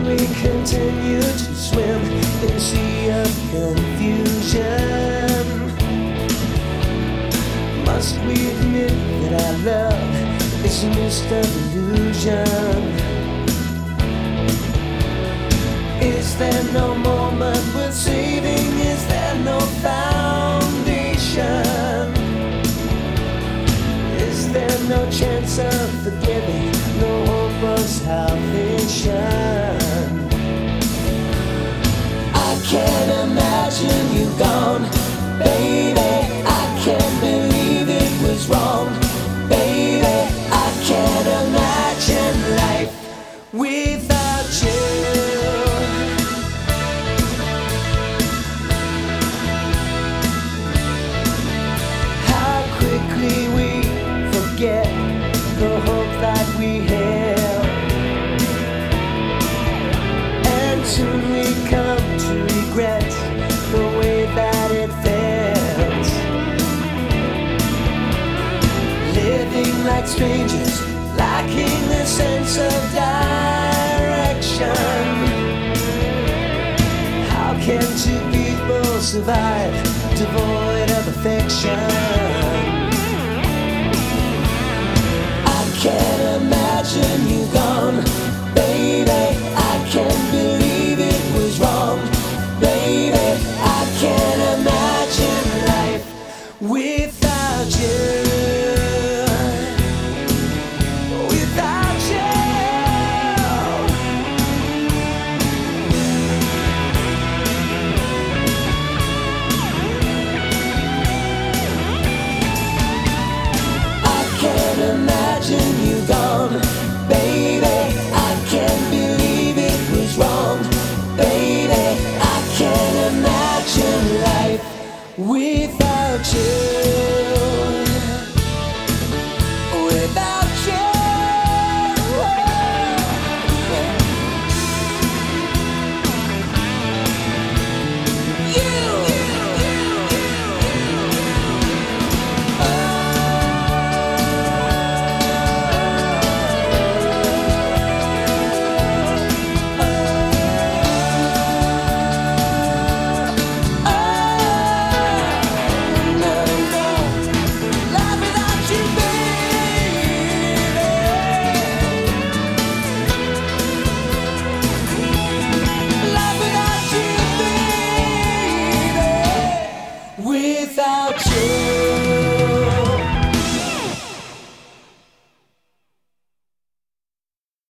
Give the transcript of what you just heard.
we continue to swim in a sea of confusion? Must we admit that our love is a mist of illusion? Is there no moment worth saving? Is there no foundation? Is there no chance of forgiving? No hope of salvation? I can't imagine you gone, baby. I can't believe it was wrong, baby. I can't imagine life without you. How quickly we forget the hope that we held, and soon we come to regret the way that it felt. Living like strangers, lacking the sense of direction. How can two people survive devoid of affection? Can't imagine you gone, baby. I can't believe it was wrong, baby. I can't imagine life without you. Without you. I can't imagine you gone, baby. I can't believe it was wrong, baby. I can't imagine life without you. Without you. Without you.